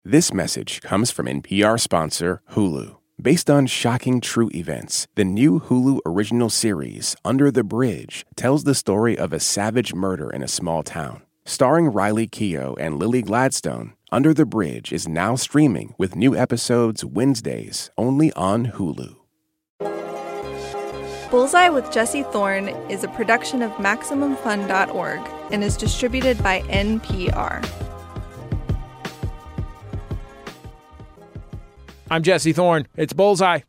This message comes from NPR sponsor Hulu. Based on shocking true events, the new Hulu original series, Under the Bridge, tells the story of a savage murder in a small town. Starring Riley Keough and Lily Gladstone, Under the Bridge is now streaming with new episodes Wednesdays only on Hulu. Bullseye with Jesse Thorne is a production of MaximumFun.org and is distributed by NPR. I'm Jesse Thorne. It's Bullseye.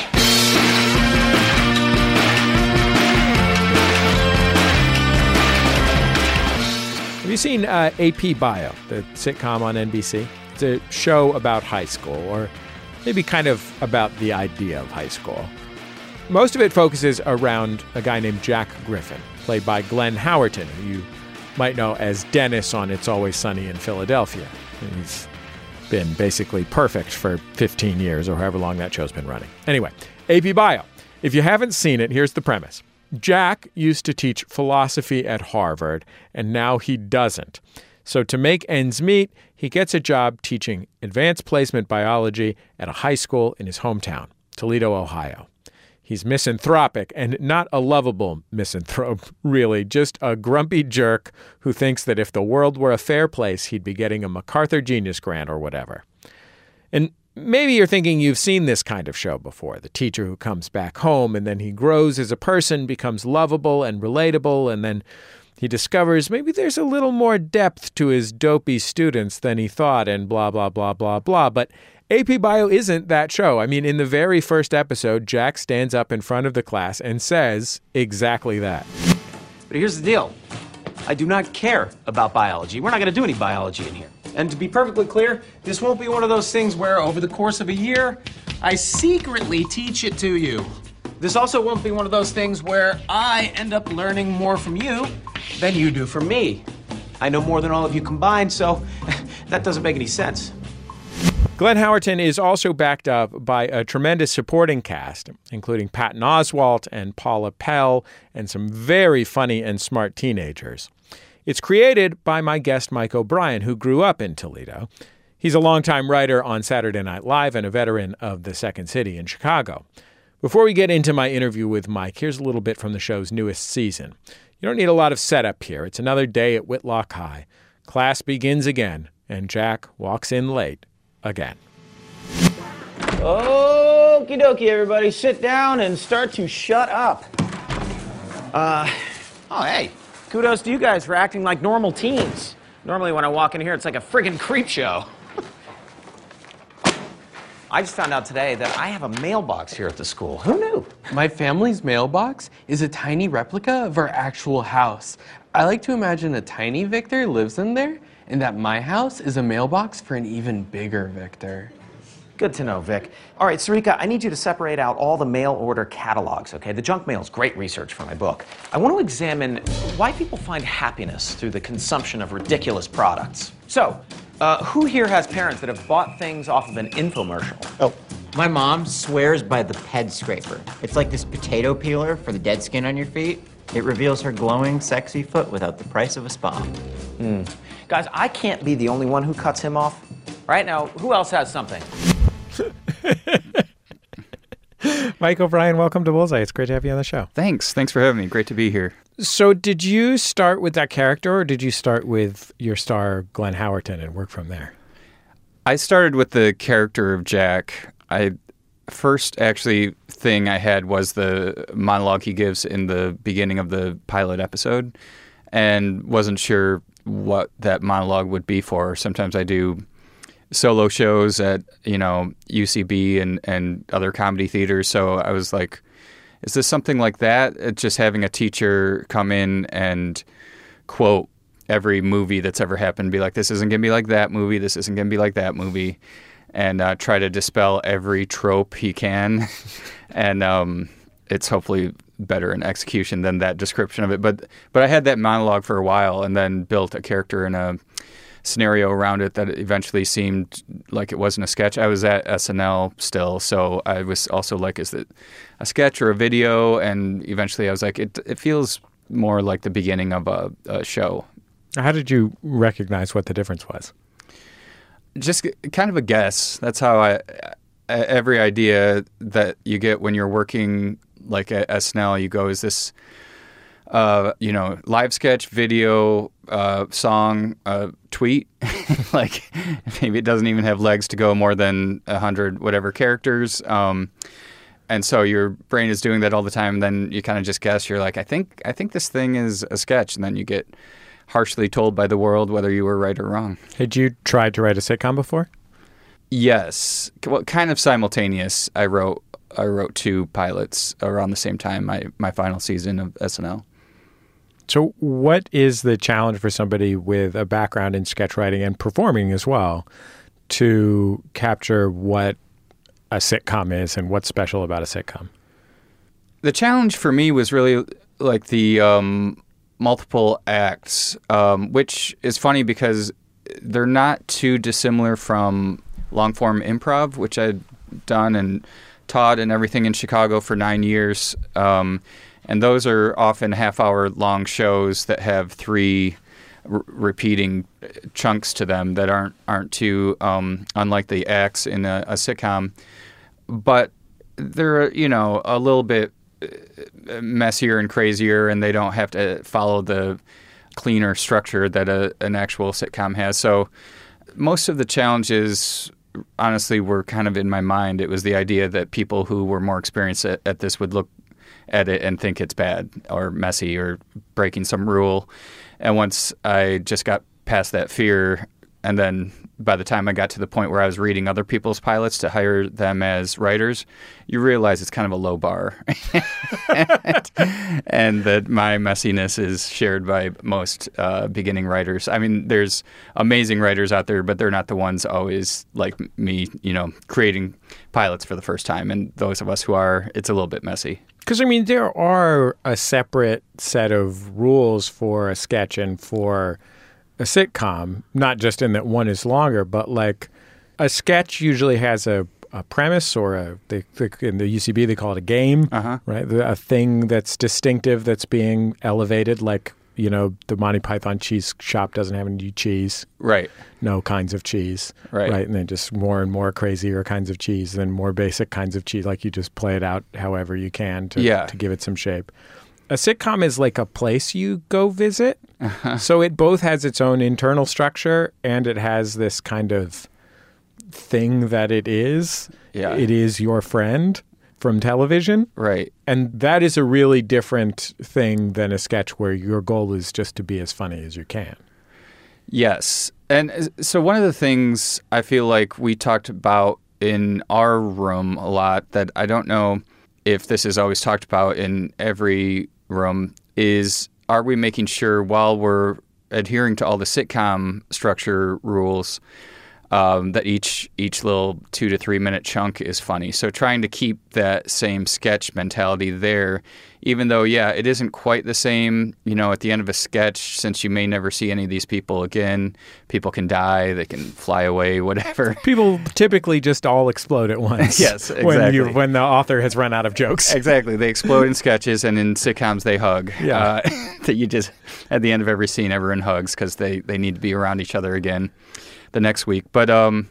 Have you seen AP Bio, the sitcom on NBC? It's a show about high school, or maybe kind of about the idea of high school. Most of it focuses around a guy named Jack Griffin, played by Glenn Howerton, who you might know as Dennis on It's Always Sunny in Philadelphia. And he's been basically perfect for 15 years or however long that show's been running. Anyway, AP Bio. If you haven't seen it, here's the premise. Jack used to teach philosophy at Harvard, and now he doesn't. So to make ends meet, he gets a job teaching advanced placement biology at a high school in his hometown, Toledo, Ohio. He's misanthropic, and not a lovable misanthrope, really, just a grumpy jerk who thinks that if the world were a fair place, he'd be getting a MacArthur Genius Grant or whatever. And maybe you're thinking you've seen this kind of show before, the teacher who comes back home and then he grows as a person, becomes lovable and relatable, and then he discovers maybe there's a little more depth to his dopey students than he thought, and blah, blah, blah, blah, blah. But AP Bio isn't that show. I mean, in the very first episode, Jack stands up in front of the class and says exactly that. But here's the deal. I do not care about biology. We're not going to do any biology in here. And to be perfectly clear, this won't be one of those things where over the course of a year, I secretly teach it to you. This also won't be one of those things where I end up learning more from you than you do from me. I know more than all of you combined, so that doesn't make any sense. Glenn Howerton is also backed up by a tremendous supporting cast, including Patton Oswalt and Paula Pell and some very funny and smart teenagers. It's created by my guest Mike O'Brien, who grew up in Toledo. He's a longtime writer on Saturday Night Live and a veteran of the Second City in Chicago. Before we get into my interview with Mike, here's a little bit from the show's newest season. You don't need a lot of setup here. It's another day at Whitlock High. Class begins again, and Jack walks in late again. Okie dokie, everybody. Sit down and start to shut up. Hey. Kudos to you guys for acting like normal teens. Normally when I walk in here, it's like a friggin' creep show. I just found out today that I have a mailbox here at the school. Who knew? My family's mailbox is a tiny replica of our actual house. I like to imagine a tiny Victor lives in there, and that my house is a mailbox for an even bigger Victor. Good to know, Vic. All right, Sarika, I need you to separate out all the mail order catalogs, okay? The junk mail is great research for my book. I want to examine why people find happiness through the consumption of ridiculous products. So, who here has parents that have bought things off of an infomercial? Oh, my mom swears by the Ped Scraper. It's like this potato peeler for the dead skin on your feet. It reveals her glowing, sexy foot without the price of a spa. Guys, I can't be the only one who cuts him off. Right now, who else has something? Mike O'Brien, welcome to Bullseye. It's great to have you on the show. Thanks for having me. Great to be here. So did you start with that character, or did you start with your star, Glenn Howerton, and work from there? I started with the character of Jack. First actually thing I had was the monologue he gives in the beginning of the pilot episode, and wasn't sure what that monologue would be for. Sometimes I do solo shows at, UCB and other comedy theaters. So I was like, is this something like that? It's just having a teacher come in and quote every movie that's ever happened, be like, this isn't going to be like that movie, this isn't going to be like that movie, and try to dispel every trope he can. And it's hopefully better in execution than that description of it. But I had that monologue for a while and then built a character in a scenario around it that eventually seemed like it wasn't a sketch. I was at SNL still, so I was also like, is it a sketch or a video? And eventually I was like, it feels more like the beginning of a show. How did you recognize what the difference was? Just kind of a guess. That's how every idea that you get when you're working like at SNL, you go, is this, live sketch, video, song, tweet? Like maybe it doesn't even have legs to go more than 100 whatever characters. And so your brain is doing that all the time. And then you kind of just guess. You're like, I think this thing is a sketch. And then you get harshly told by the world whether you were right or wrong. Had you tried to write a sitcom before? Yes. Well, kind of simultaneous. I wrote 2 pilots around the same time, my final season of SNL. So what is the challenge for somebody with a background in sketch writing and performing as well to capture what a sitcom is and what's special about a sitcom? The challenge for me was really like the multiple acts, which is funny because they're not too dissimilar from long-form improv, which I'd done and taught and everything in Chicago for 9 years. And those are often half-hour long shows that have 3 repeating chunks to them that aren't too unlike the acts in a sitcom. But they're, a little bit messier and crazier, and they don't have to follow the cleaner structure that an actual sitcom has. So most of the challenges, honestly, were kind of in my mind. It was the idea that people who were more experienced at this would look at it and think it's bad or messy or breaking some rule. And once I just got past that fear, and then by the time I got to the point where I was reading other people's pilots to hire them as writers, you realize it's kind of a low bar. and that my messiness is shared by most beginning writers. I mean, there's amazing writers out there, but they're not the ones always like me, creating pilots for the first time. And those of us who are, it's a little bit messy. Because, there are a separate set of rules for a sketch and for a sitcom, not just in that one is longer, but like a sketch usually has a premise or in the UCB they call it a game, right? A thing that's distinctive that's being elevated, like, the Monty Python cheese shop doesn't have any cheese. Right. No kinds of cheese. Right. And then just more and more crazier kinds of cheese, then more basic kinds of cheese. Like you just play it out however you can to give it some shape. A sitcom is like a place you go visit. So it both has its own internal structure and it has this kind of thing that it is. Yeah. It is your friend from television. Right. And that is a really different thing than a sketch where your goal is just to be as funny as you can. Yes. And so one of the things I feel like we talked about in our room a lot that I don't know if this is always talked about in every room is, are we making sure while we're adhering to all the sitcom structure rules that each little 2 to 3 minute chunk is funny. So trying to keep that same sketch mentality there, even though, it isn't quite the same, at the end of a sketch, since you may never see any of these people again, people can die, they can fly away, whatever. People typically just all explode at once. Yes, exactly. When the author has run out of jokes. Exactly. They explode in sketches, and in sitcoms they hug. Yeah. That you just, at the end of every scene, everyone hugs because they need to be around each other again the next week. But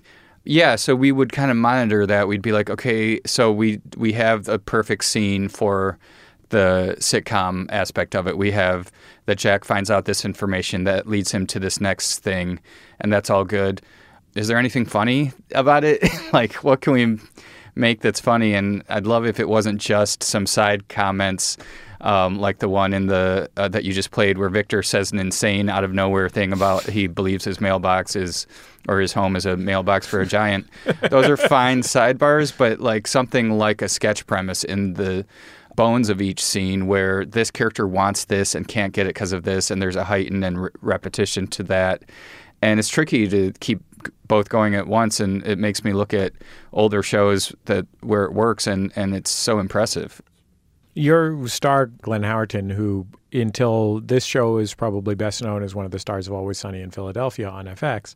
so we would kind of monitor that. We'd be like, okay, so we have a perfect scene for the sitcom aspect of it. We have that Jack finds out this information that leads him to this next thing, and that's all good. Is there anything funny about it? Like, what can we make that's funny? And I'd love if it wasn't just some side comments like the one in the that you just played where Victor says an insane out of nowhere thing about he believes his mailbox is, or his home is a mailbox for a giant. Those are fine sidebars, but like something like a sketch premise in the bones of each scene where this character wants this and can't get it because of this, and there's a heightened and repetition to that. And it's tricky to keep both going at once, and it makes me look at older shows where it works, and it's so impressive. Your star, Glenn Howerton, who until this show is probably best known as one of the stars of Always Sunny in Philadelphia on FX,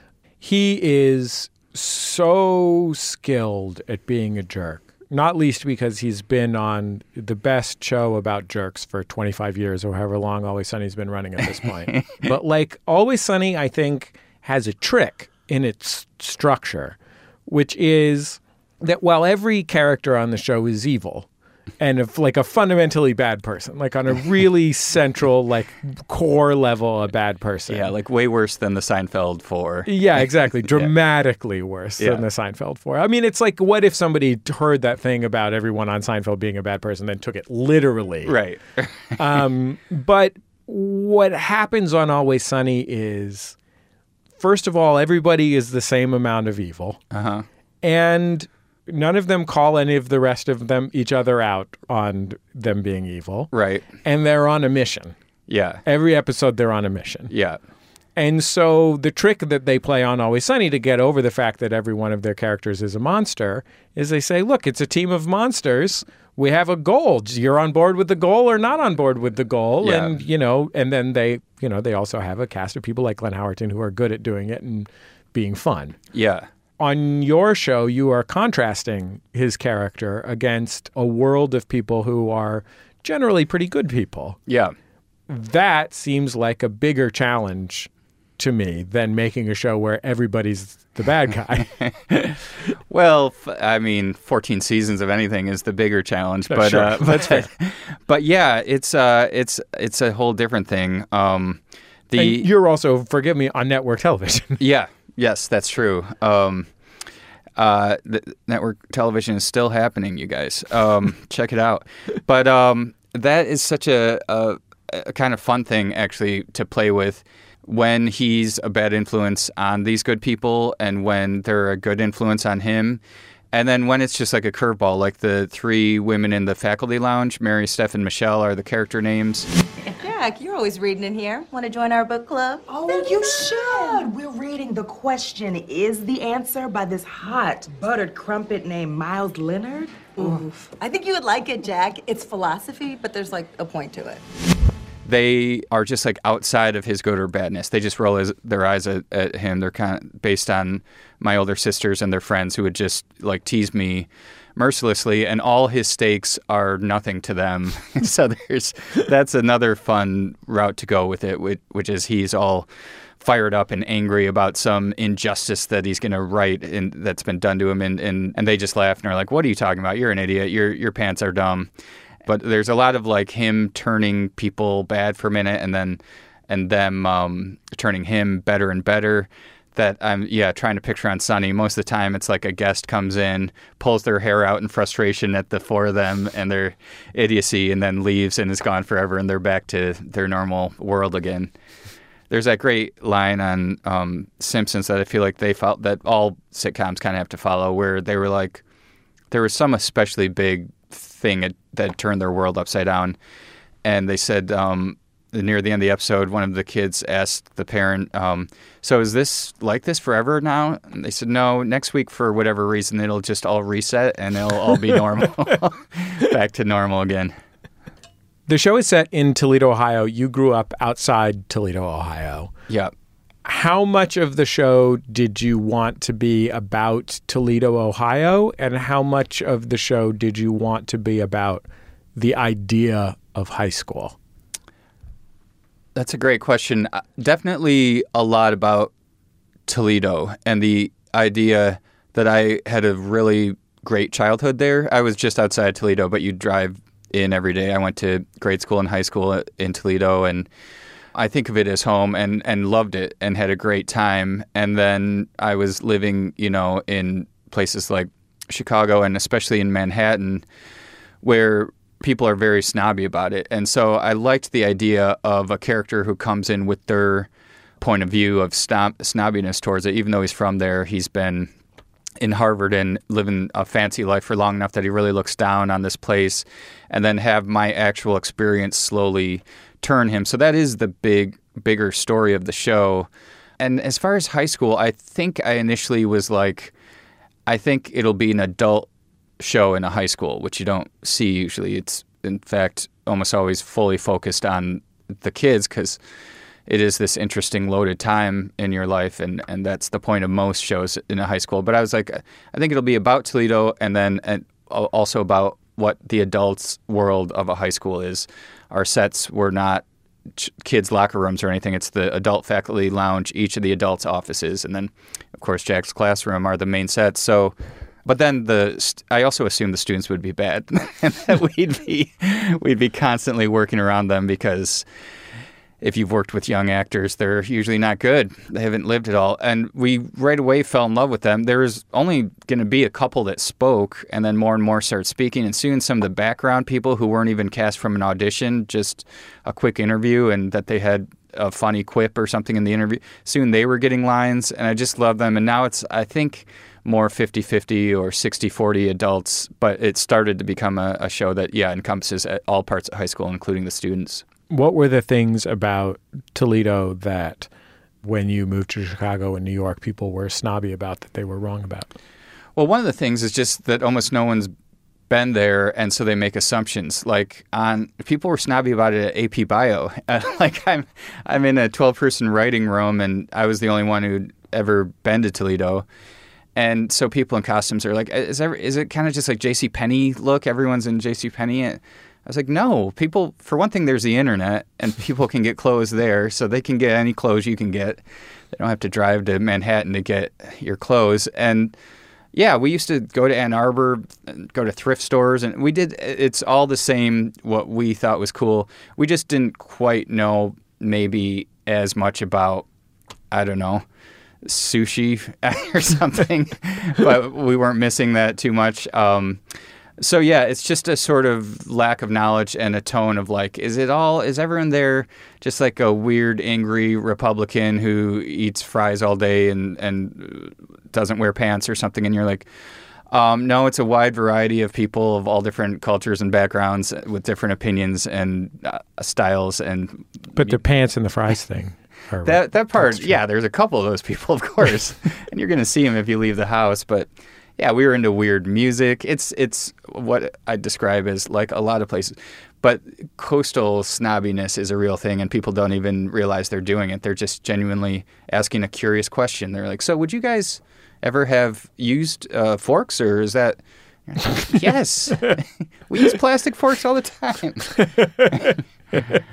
he is so skilled at being a jerk. Not least because he's been on the best show about jerks for 25 years or however long Always Sunny's been running at this point. But like Always Sunny, I think, has a trick in its structure, which is that while every character on the show is evil and like a fundamentally bad person, like on a really central, like core level, a bad person. Yeah, like way worse than the Seinfeld 4. Yeah, exactly. Dramatically worse Yeah. than the Seinfeld 4. I mean, it's like, what if somebody heard that thing about everyone on Seinfeld being a bad person, then took it literally? Right. But what happens on Always Sunny is, first of all, everybody is the same amount of evil. Uh-huh. And none of them call any of the rest of them each other out on them being evil. Right. And they're on a mission. Yeah. Every episode, they're on a mission. Yeah. And so the trick that they play on Always Sunny to get over the fact that every one of their characters is a monster is they say, look, it's a team of monsters. We have a goal. You're on board with the goal or not on board with the goal. Yeah. And, and then they also have a cast of people like Glenn Howerton who are good at doing it and being fun. Yeah. On your show, you are contrasting his character against a world of people who are generally pretty good people. Yeah. That seems like a bigger challenge to me than making a show where everybody's the bad guy. Well, 14 seasons of anything is the bigger challenge, but sure. That's fair. But yeah, it's a whole different thing. And you're also, forgive me, on network television. Yeah. Yes, that's true. The network television is still happening, you guys. Check it out. But that is such a kind of fun thing, actually, to play with when he's a bad influence on these good people and when they're a good influence on him. And then when it's just like a curveball, like the three women in the faculty lounge, Mary, Steph, and Michelle are the character names. Jack, you're always reading in here. Want to join our book club? Oh, you should. We're reading The Question Is the Answer by this hot, buttered crumpet named Miles Leonard. Oof. I think you would like it, Jack. It's philosophy, but there's like a point to it. They are just like outside of his good or badness. They just roll their eyes at him. They're kind of based on my older sisters and their friends who would just like tease me mercilessly, and all his stakes are nothing to them. So that's another fun route to go with it, which is he's all fired up and angry about some injustice that he's going to right and that's been done to him, and they just laugh and are like, "What are you talking about? You're an idiot. Your pants are dumb." But there's a lot of like him turning people bad for a minute and them turning him better and better. That I'm trying to picture on Sunny. Most of the time it's like a guest comes in, pulls their hair out in frustration at the four of them and their idiocy, and then leaves and is gone forever, and they're back to their normal world again. There's that great line on Simpsons that I feel like they felt that all sitcoms kind of have to follow, where they were like, there was some especially big thing that turned their world upside down, and they said near the end of the episode, one of the kids asked the parent, so is this like this forever now? And they said, no, next week for whatever reason it'll just all reset and it'll all be normal. Back to normal again. The show is set in Toledo, Ohio. You grew up outside Toledo, Ohio. Yeah. How much of the show did you want to be about Toledo, Ohio? And how much of the show did you want to be about the idea of high school? That's a great question. Definitely a lot about Toledo and the idea that I had a really great childhood there. I was just outside Toledo, but you drive in every day. I went to grade school and high school in Toledo, and I think of it as home and loved it and had a great time. And then I was living, in places like Chicago and especially in Manhattan, where people are very snobby about it. And so I liked the idea of a character who comes in with their point of view of snobbiness towards it. Even though he's from there, he's been in Harvard and living a fancy life for long enough that he really looks down on this place, and then have my actual experience slowly turn him. So that is the bigger story of the show. And as far as high school, I think I initially was like, I think it'll be an adult show in a high school, which you don't see usually. It's, in fact, almost always fully focused on the kids because it is this interesting, loaded time in your life, and that's the point of most shows in a high school. But I was like, I think it'll be about Toledo and also about what the adults' world of a high school is. Our sets were not kids' locker rooms or anything. It's the adult faculty lounge, each of the adults' offices, and then, of course, Jack's classroom are the main sets. So, but then I also assumed the students would be bad, and that we'd be constantly working around them because if you've worked with young actors, they're usually not good. They haven't lived it all. And we right away fell in love with them. There was only going to be a couple that spoke, and then more and more started speaking. And soon some of the background people who weren't even cast from an audition, just a quick interview, and that they had a funny quip or something in the interview, soon they were getting lines. And I just love them. And now it's, I think, more 50-50 or 60-40 adults. But it started to become a show that, encompasses all parts of high school, including the students. What were the things about Toledo that when you moved to Chicago and New York, people were snobby about that they were wrong about? Well, one of the things is just that almost no one's been there, and so they make assumptions. Like people were snobby about it at AP Bio. Like I'm in a 12-person writing room, and I was the only one who'd ever been to Toledo. And so people in costumes are like, is it kind of just like JCPenney look? Everyone's in JCPenney. I was like, no, people, for one thing, there's the internet and people can get clothes there, so they can get any clothes you can get. They don't have to drive to Manhattan to get your clothes. And yeah, we used to go to Ann Arbor, go to thrift stores, and it's all the same, what we thought was cool. We just didn't quite know maybe as much about, I don't know, sushi or something, but we weren't missing that too much. So yeah, it's just a sort of lack of knowledge and a tone of like, is everyone there just like a weird, angry Republican who eats fries all day and doesn't wear pants or something? And you're like, no, it's a wide variety of people of all different cultures and backgrounds with different opinions and styles. But the pants and the fries thing. That part, yeah, there's a couple of those people, of course, and you're going to see them if you leave the house, but yeah, we were into weird music. It's what I describe as like a lot of places. But coastal snobbiness is a real thing, and people don't even realize they're doing it. They're just genuinely asking a curious question. They're like, so would you guys ever have used forks, or is that... Yes. We use plastic forks all the time.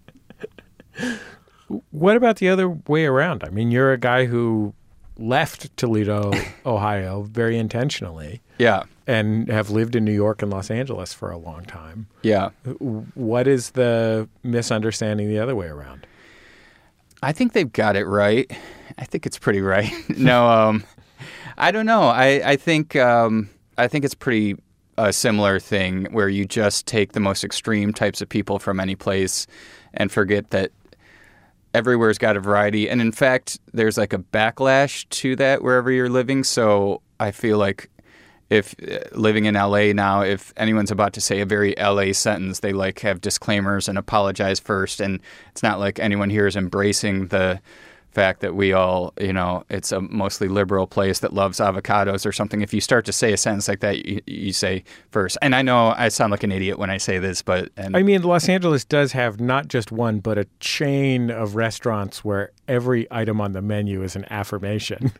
What about the other way around? I mean, you're a guy who left Toledo, Ohio, very intentionally. Yeah. And have lived in New York and Los Angeles for a long time. Yeah. What is the misunderstanding the other way around? I think they've got it right. I think it's pretty right. No, I don't know. I think it's pretty a similar thing where you just take the most extreme types of people from any place and forget that everywhere's got a variety. And in fact, there's like a backlash to that wherever you're living. So I feel like if living in LA now, if anyone's about to say a very LA sentence, they like have disclaimers and apologize first. And it's not like anyone here is embracing the fact that we all, it's a mostly liberal place that loves avocados or something. If you start to say a sentence like that, you say first. And I know I sound like an idiot when I say this, but... I mean, Los Angeles does have not just one, but a chain of restaurants where every item on the menu is an affirmation.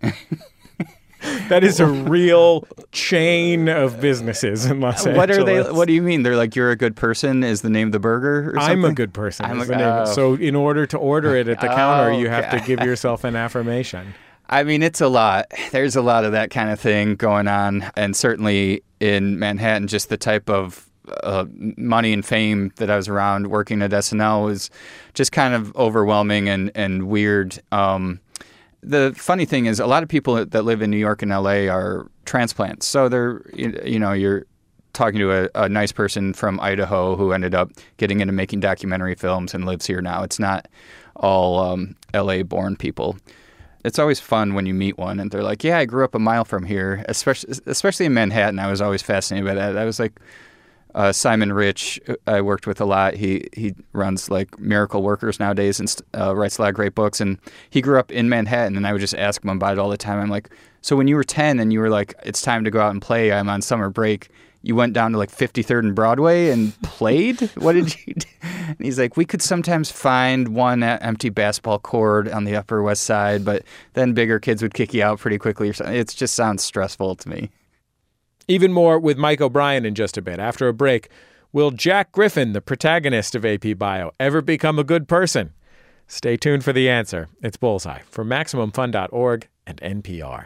That is a real chain of businesses in Los Angeles. What are they? What do you mean? They're like, you're a good person is the name of the burger or something? I'm a good person is the name. So in order to order it at the counter, you have to give yourself an affirmation. I mean, it's a lot. There's a lot of that kind of thing going on. And certainly in Manhattan, just the type of money and fame that I was around working at SNL was just kind of overwhelming and weird. The funny thing is a lot of people that live in New York and LA are transplants. So they're, you're talking to a nice person from Idaho who ended up getting into making documentary films and lives here now. It's not all LA-born people. It's always fun when you meet one and they're like, yeah, I grew up a mile from here, especially in Manhattan. I was always fascinated by that. I was like, Simon Rich, I worked with a lot. He runs like Miracle Workers nowadays and writes a lot of great books. And he grew up in Manhattan, and I would just ask him about it all the time. I'm like, so when you were 10 and you were like, it's time to go out and play, I'm on summer break, you went down to like 53rd and Broadway and played? What did you do? And he's like, we could sometimes find one empty basketball court on the Upper West Side, but then bigger kids would kick you out pretty quickly or something. It just sounds stressful to me. Even more with Mike O'Brien in just a bit. After a break, Will Jack Griffin, the protagonist of AP Bio, ever become a good person? Stay tuned for the answer. It's Bullseye from MaximumFun.org and NPR.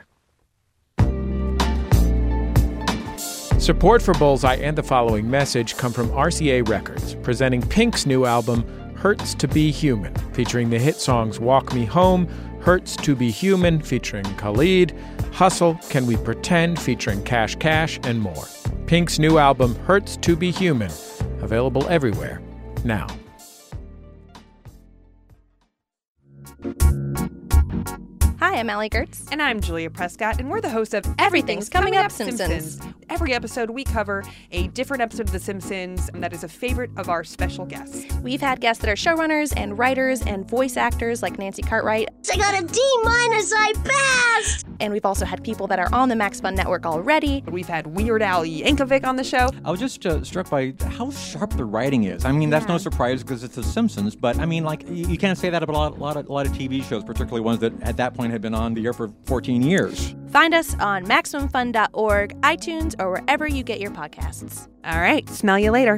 Support for Bullseye and the following message come from RCA Records, presenting Pink's new album, Hurts to Be Human, featuring the hit songs Walk Me Home, Hurts to Be Human, featuring Khalid, Hustle, Can We Pretend, featuring Cash Cash, and more. Pink's new album, Hurts to Be Human, available everywhere now. Hi, I'm Allie Gertz. And I'm Julia Prescott, and we're the hosts of Everything's Coming Up Simpsons. Every episode, we cover a different episode of The Simpsons that is a favorite of our special guests. We've had guests that are showrunners and writers and voice actors like Nancy Cartwright. I got a D-, I passed! And we've also had people that are on the Max Fun Network already. We've had Weird Al Yankovic on the show. I was just struck by how sharp the writing is. I mean, that's no surprise because it's The Simpsons, but I mean, like, you can't say that about a lot of TV shows, particularly ones that at that point had been on the air for 14 years. Find us on MaximumFun.org, iTunes, or wherever you get your podcasts. All right, smell you later.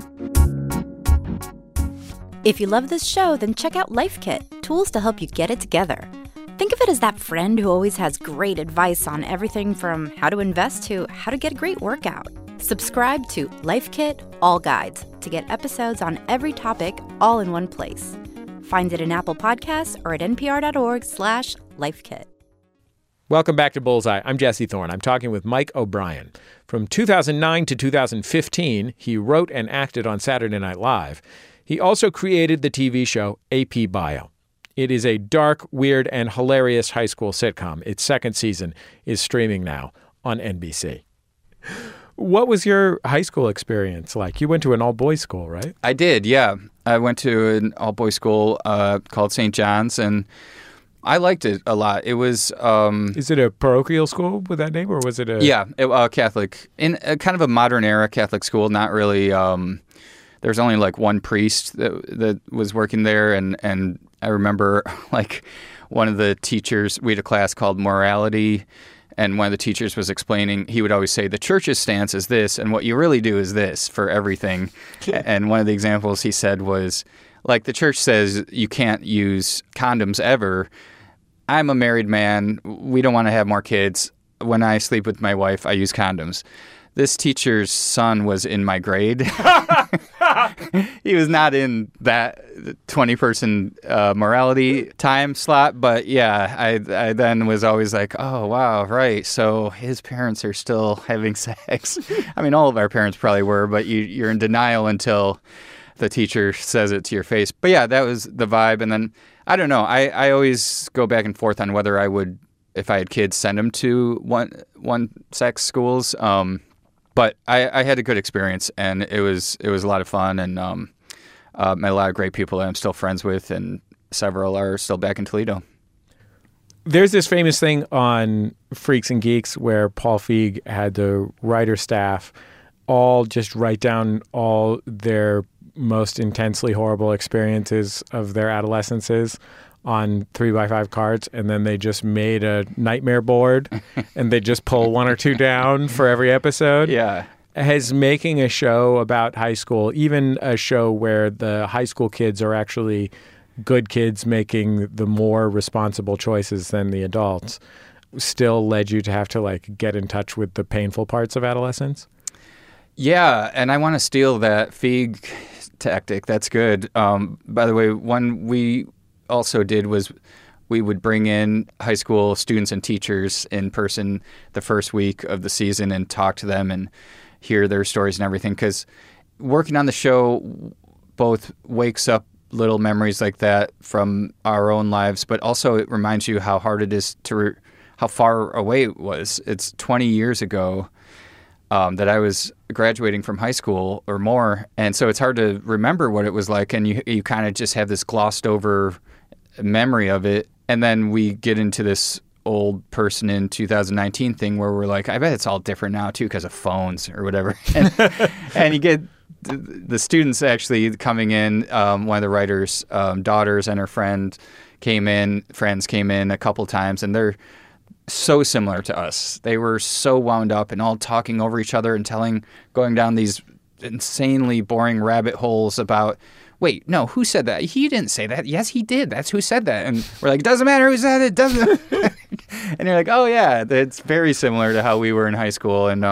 If you love this show, then check out Life Kit, tools to help you get it together. Think of it as that friend who always has great advice on everything from how to invest to how to get a great workout. Subscribe to Life Kit All Guides to get episodes on every topic all in one place. Find it in Apple Podcasts or at npr.org/lifekit. Welcome back to Bullseye. I'm Jesse Thorne. I'm talking with Mike O'Brien. From 2009 to 2015, he wrote and acted on Saturday Night Live. He also created the TV show AP Bio. It is a dark, weird, and hilarious high school sitcom. Its second season is streaming now on NBC. What was your high school experience like? You went to an all-boys school, right? I did, yeah. I went to an all-boys school called St. John's, and I liked it a lot. It was... Is it a parochial school with that name, or was it a... Yeah, Catholic. In a kind of a modern-era Catholic school, not really... There's only like one priest that was working there, and I remember like one of the teachers, we had a class called morality, and one of the teachers was explaining, he would always say, the church's stance is this, and what you really do is this for everything. And one of the examples he said was, like, the church says you can't use condoms ever. I'm a married man. We don't want to have more kids. When I sleep with my wife, I use condoms. This teacher's son was in my grade. He was not in that 20-person morality time slot, but yeah, I then was always like, oh, wow, right, so his parents are still having sex. I mean, all of our parents probably were, but you're in denial until the teacher says it to your face. But yeah, that was the vibe, and then, I don't know, I always go back and forth on whether I would, if I had kids, send them to one-sex schools. But I had a good experience, and it was a lot of fun, and met a lot of great people that I'm still friends with, and several are still back in Toledo. There's this famous thing on Freaks and Geeks where Paul Feig had the writer staff all just write down all their most intensely horrible experiences of their adolescences on 3x5 cards, and then they just made a nightmare board and they just pull one or two down for every episode. Yeah. Has making a show about high school, even a show where the high school kids are actually good kids making the more responsible choices than the adults, still led you to have to like get in touch with the painful parts of adolescence? Yeah, and I want to steal that Feig tactic. That's good. By the way, one we also did was we would bring in high school students and teachers in person the first week of the season and talk to them and hear their stories and everything, because working on the show both wakes up little memories like that from our own lives, but also it reminds you how hard it is to how far away it was. It's 20 years ago that I was graduating from high school or more, and so it's hard to remember what it was like, and you kind of just have this glossed over memory of it. And then we get into this old person in 2019 thing where we're like, I bet it's all different now too because of phones or whatever. And you get the students actually coming in. One of the writers' daughters and her friends came in a couple times, and they're so similar to us. They were so wound up and all talking over each other and going down these insanely boring rabbit holes about, wait, no, who said that? He didn't say that. Yes, he did. That's who said that. And we're like, doesn't matter who said it. Doesn't. And you're like, oh yeah, it's very similar to how we were in high school. And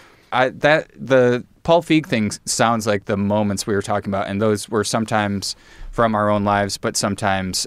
the Paul Feig thing sounds like the moments we were talking about, and those were sometimes from our own lives, but sometimes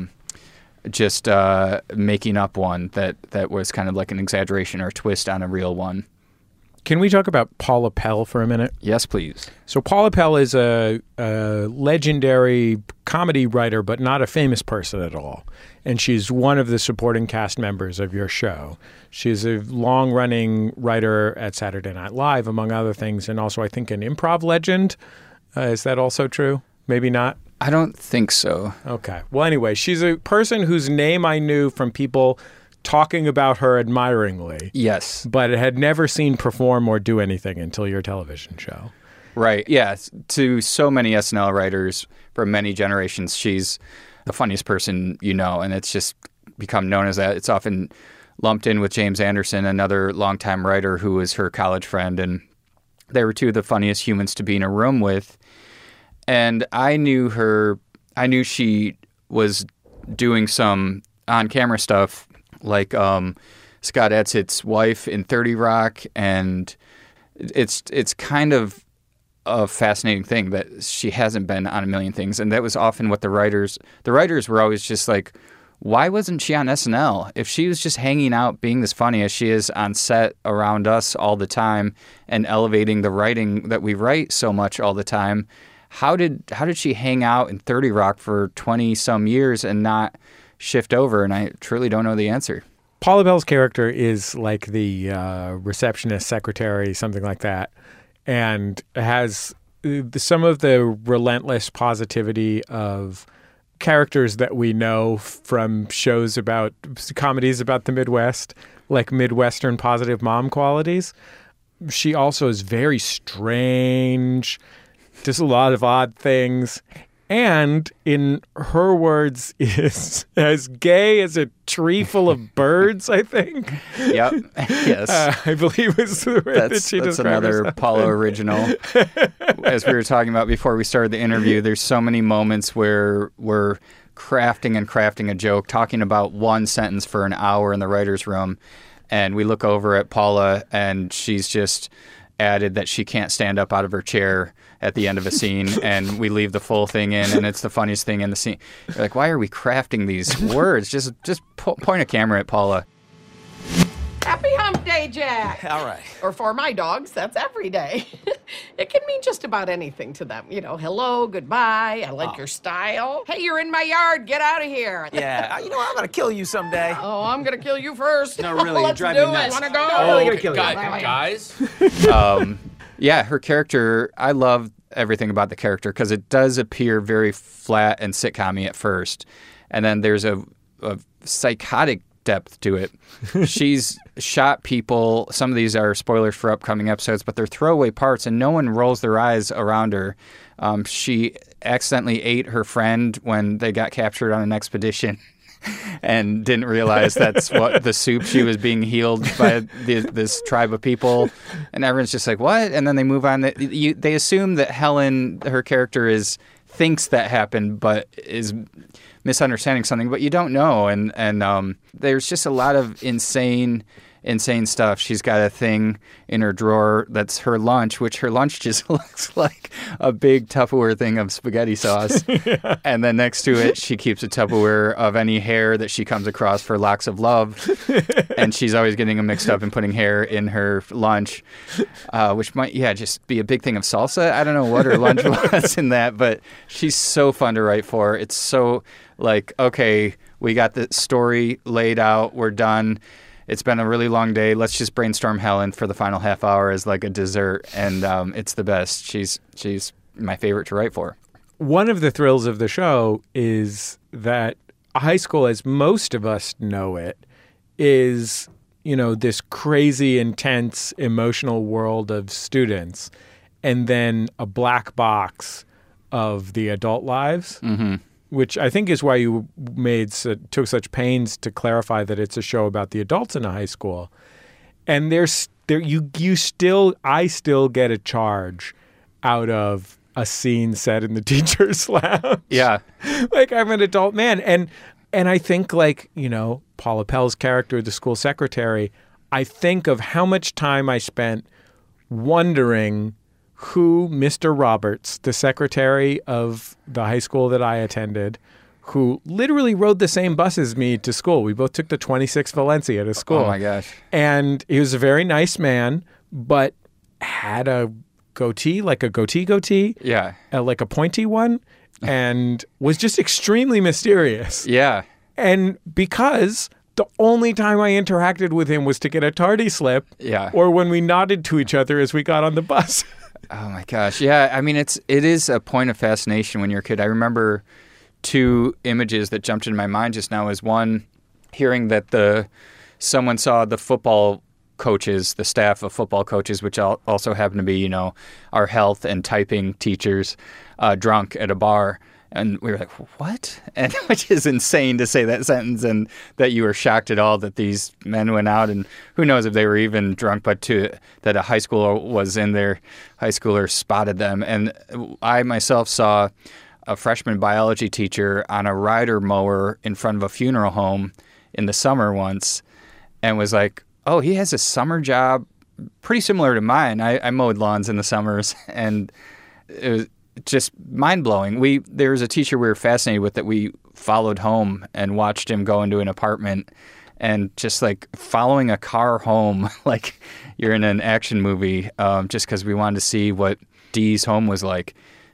just making up one that was kind of like an exaggeration or a twist on a real one. Can we talk about Paula Pell for a minute? Yes, please. So Paula Pell is a legendary comedy writer, but not a famous person at all. And she's one of the supporting cast members of your show. She's a long-running writer at Saturday Night Live, among other things, and also I think an improv legend. Is that also true? Maybe not? I don't think so. Okay. Well, anyway, she's a person whose name I knew from people talking about her admiringly. Yes. But had never seen perform or do anything until your television show. Right. Yeah. To so many SNL writers from many generations, she's the funniest person you know, and it's just become known as that. It's often lumped in with James Anderson, another longtime writer who was her college friend, and they were two of the funniest humans to be in a room with. And I knew she was doing some on-camera stuff like Scott Adsett's wife in 30 Rock, and it's kind of a fascinating thing that she hasn't been on a million things. And that was often what the writers were always just like, why wasn't she on SNL? If she was just hanging out being this funny as she is on set around us all the time and elevating the writing that we write so much all the time, how did she hang out in 30 Rock for 20 some years and not shift over? And I truly don't know the answer. Paula Pell's character is like the receptionist, secretary, something like that, and has some of the relentless positivity of characters that we know from shows about comedies about the Midwest, like Midwestern positive mom qualities. She also is very strange, does a lot of odd things, and in her words is as gay as a tree full of birds, I think. Yep. Yes. I believe was the way that she described That's another herself. Paula original. As we were talking about before we started the interview, there's so many moments where we're crafting a joke, talking about one sentence for an hour in the writer's room, and we look over at Paula and she's just added that she can't stand up out of her chair at the end of a scene, and we leave the full thing in, and it's the funniest thing in the scene. You're like, why are we crafting these words? Just point a camera at Paula. Happy hump day, Jack. All right. Or for my dogs, that's every day. It can mean just about anything to them. You know, hello, goodbye, I like your style. Hey, you're in my yard, get out of here. Yeah, you know, I'm going to kill you someday. Oh, I'm going to kill you first. No, really, Let's you're do driving me it. nuts. Want to go? No, I'm really going to kill you. Guys. Yeah, her character, I love everything about the character because it does appear very flat and sitcom-y at first. And then there's a psychotic depth to it. She's shot people. Some of these are spoilers for upcoming episodes, but they're throwaway parts, and no one rolls their eyes around her. She accidentally ate her friend when they got captured on an expedition and didn't realize that's what the soup she was being healed by this tribe of people. And everyone's just like, what? And then they move on. They assume that Helen, her character, thinks that happened, but is misunderstanding something, but you don't know. And there's just a lot of insane stuff. She's got a thing in her drawer that's her lunch, which her lunch just looks like a big Tupperware thing of spaghetti sauce. Yeah. And then next to it, she keeps a Tupperware of any hair that she comes across for locks of love. And she's always getting them mixed up and putting hair in her lunch, which might, just be a big thing of salsa. I don't know what her lunch was in that, but she's so fun to write for. It's so like, okay, we got the story laid out. We're done. It's been a really long day. Let's just brainstorm Helen for the final half hour as like a dessert, and it's the best. She's my favorite to write for. One of the thrills of the show is that high school, as most of us know it, is, this crazy, intense, emotional world of students, and then a black box of the adult lives. Mm-hmm. Which I think is why you took such pains to clarify that it's a show about the adults in a high school. And I still get a charge out of a scene set in the teacher's lounge. Yeah. Like, I'm an adult man. And I think, like, you know, Paula Pell's character, the school secretary, I think of how much time I spent wondering who Mr. Roberts, the secretary of the high school that I attended, who literally rode the same bus as me to school. We both took the 26 Valencia to school. Oh, my gosh. And he was a very nice man, but had a goatee, like a goatee. Yeah. Like a pointy one, and was just extremely mysterious. Yeah. And because the only time I interacted with him was to get a tardy slip, or when we nodded to each other as we got on the bus. Oh my gosh. Yeah, I mean it is a point of fascination when you're a kid. I remember 2 images that jumped into my mind just now. Is one, hearing that someone saw the football coaches, the staff of football coaches, which also happen to be, you know, our health and typing teachers, drunk at a bar. And we were like, what? And which is insane to say that sentence, and that you were shocked at all that these men went out, and who knows if they were even drunk, but that a high schooler was in there, high schooler spotted them. And I myself saw a freshman biology teacher on a rider mower in front of a funeral home in the summer once, and was like, oh, he has a summer job pretty similar to mine. I mowed lawns in the summers, and it was just mind-blowing. There was a teacher we were fascinated with that we followed home and watched him go into an apartment, and just like following a car home like you're in an action movie, just because we wanted to see what Dee's home was like.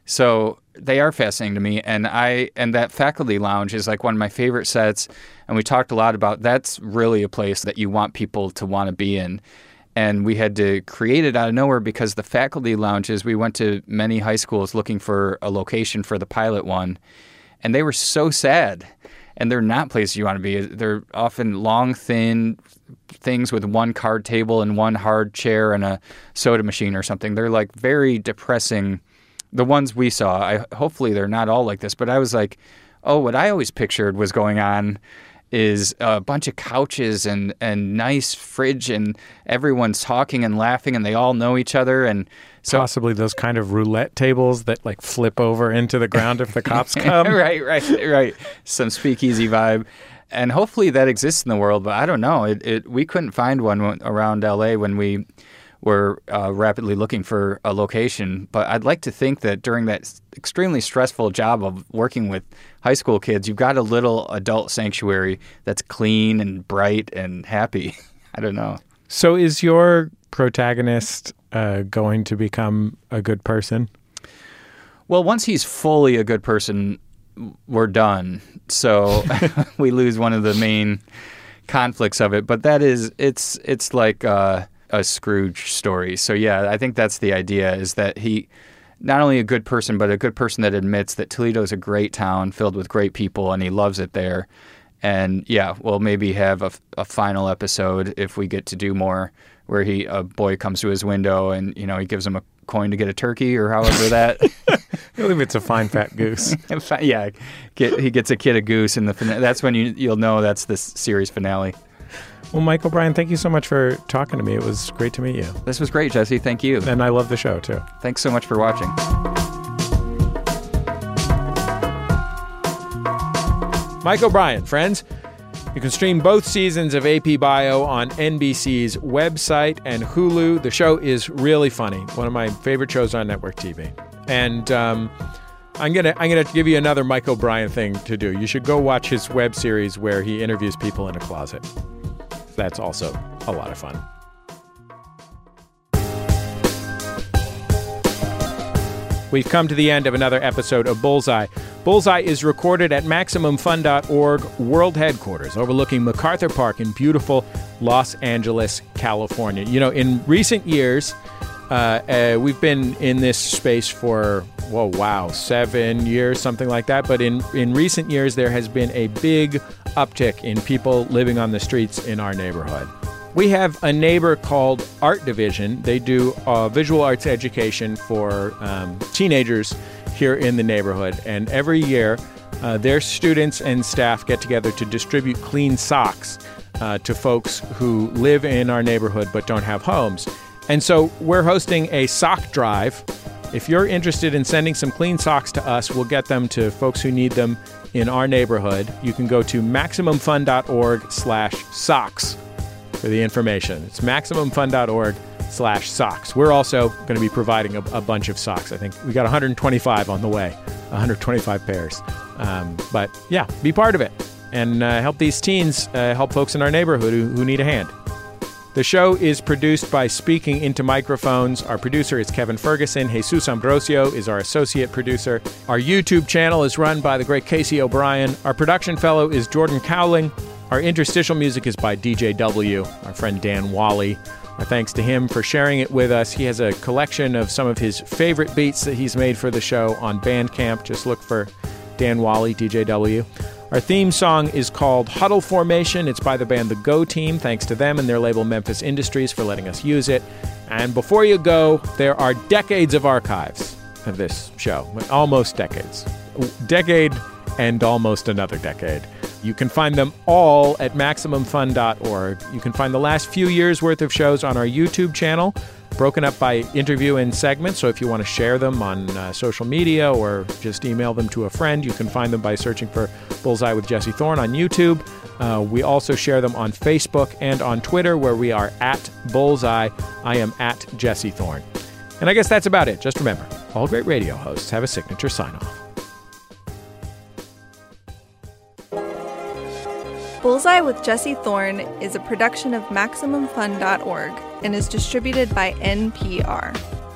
So they are fascinating to me, and that faculty lounge is like one of my favorite sets, and we talked a lot about that's really a place that you want people to want to be in. And we had to create it out of nowhere because the faculty lounges, we went to many high schools looking for a location for the pilot one, and they were so sad. And they're not places you want to be. They're often long, thin things with one card table and one hard chair and a soda machine or something. They're like very depressing. The ones we saw, hopefully they're not all like this, but I was like, oh, what I always pictured was going on is a bunch of couches and nice fridge, and everyone's talking and laughing, and they all know each other. And so possibly those kind of roulette tables that like flip over into the ground if the cops come. Right. Some speakeasy vibe. And hopefully that exists in the world, but I don't know. We couldn't find one around LA when we were rapidly looking for a location. But I'd like to think that during that extremely stressful job of working with high school kids, you've got a little adult sanctuary that's clean and bright and happy. I don't know. So is your protagonist going to become a good person? Well, once he's fully a good person, we're done. So we lose one of the main conflicts of it. But that is, it's like a Scrooge story. So yeah, I think that's the idea, is that he not only a good person, but a good person that admits that Toledo is a great town filled with great people, and he loves it there. And yeah, we'll maybe have a final episode if we get to do more, where a boy comes to his window and, you know, he gives him a coin to get a turkey or however that. I believe it's a fine fat goose. Yeah, he gets a kid a goose, and that's when you'll know that's the series finale. Well, Mike O'Brien, thank you so much for talking to me. It was great to meet you. This was great, Jesse. Thank you. And I love the show, too. Thanks so much for watching. Mike O'Brien, friends. You can stream both seasons of AP Bio on NBC's website and Hulu. The show is really funny. One of my favorite shows on network TV. And I'm gonna give you another Mike O'Brien thing to do. You should go watch his web series where he interviews people in a closet. That's also a lot of fun. We've come to the end of another episode of Bullseye. Bullseye is recorded at MaximumFun.org World Headquarters, overlooking MacArthur Park in beautiful Los Angeles, California. You know, in recent years, we've been in this space for, 7 years, something like that. But in recent years, there has been a big uptick in people living on the streets in our neighborhood. We have a neighbor called Art Division. They do visual arts education for teenagers here in the neighborhood. And every year, their students and staff get together to distribute clean socks to folks who live in our neighborhood but don't have homes. And so we're hosting a sock drive If you're interested in sending some clean socks to us, we'll get them to folks who need them in our neighborhood. You can go to MaximumFun.org/socks for the information. It's MaximumFun.org/socks. We're also going to be providing a bunch of socks. I think we got 125 on the way, 125 pairs. But yeah, be part of it and help these teens, help folks in our neighborhood who need a hand. The show is produced by Speaking Into Microphones. Our producer is Kevin Ferguson. Jesus Ambrosio is our associate producer. Our YouTube channel is run by the great Casey O'Brien. Our production fellow is Jordan Cowling. Our interstitial music is by DJ W, our friend Dan Wally. Our thanks to him for sharing it with us. He has a collection of some of his favorite beats that he's made for the show on Bandcamp. Just look for Dan Wally, DJ W. Our theme song is called Huddle Formation. It's by the band The Go Team. Thanks to them and their label Memphis Industries for letting us use it. And before you go, there are decades of archives of this show. Almost decades. Decade and almost another decade. You can find them all at MaximumFun.org. You can find the last few years' worth of shows on our YouTube channel, broken up by interview and segments. So if you want to share them on social media or just email them to a friend, you can find them by searching for Bullseye with Jesse Thorne on YouTube. We also share them on Facebook and on Twitter, where we are at Bullseye. I am at Jesse Thorne. And I guess that's about it. Just remember, all great radio hosts have a signature sign-off. Bullseye with Jesse Thorne is a production of MaximumFun.org and is distributed by NPR.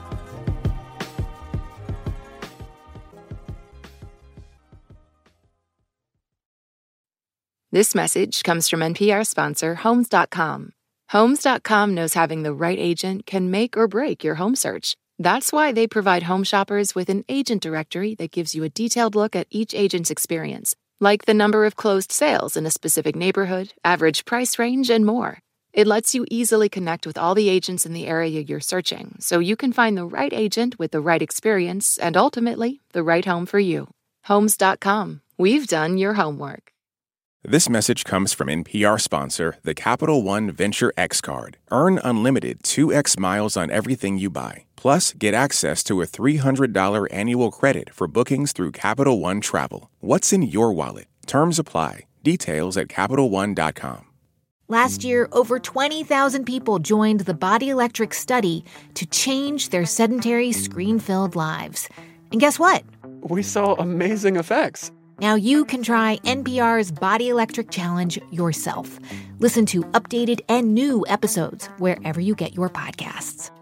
This message comes from NPR sponsor Homes.com. Homes.com knows having the right agent can make or break your home search. That's why they provide home shoppers with an agent directory that gives you a detailed look at each agent's experience, like the number of closed sales in a specific neighborhood, average price range, and more. It lets you easily connect with all the agents in the area you're searching, so you can find the right agent with the right experience and ultimately the right home for you. Homes.com. We've done your homework. This message comes from NPR sponsor, the Capital One Venture X Card. Earn unlimited 2x miles on everything you buy. Plus, get access to a $300 annual credit for bookings through Capital One Travel. What's in your wallet? Terms apply. Details at CapitalOne.com. Last year, over 20,000 people joined the Body Electric study to change their sedentary, screen-filled lives. And guess what? We saw amazing effects. Now you can try NPR's Body Electric Challenge yourself. Listen to updated and new episodes wherever you get your podcasts.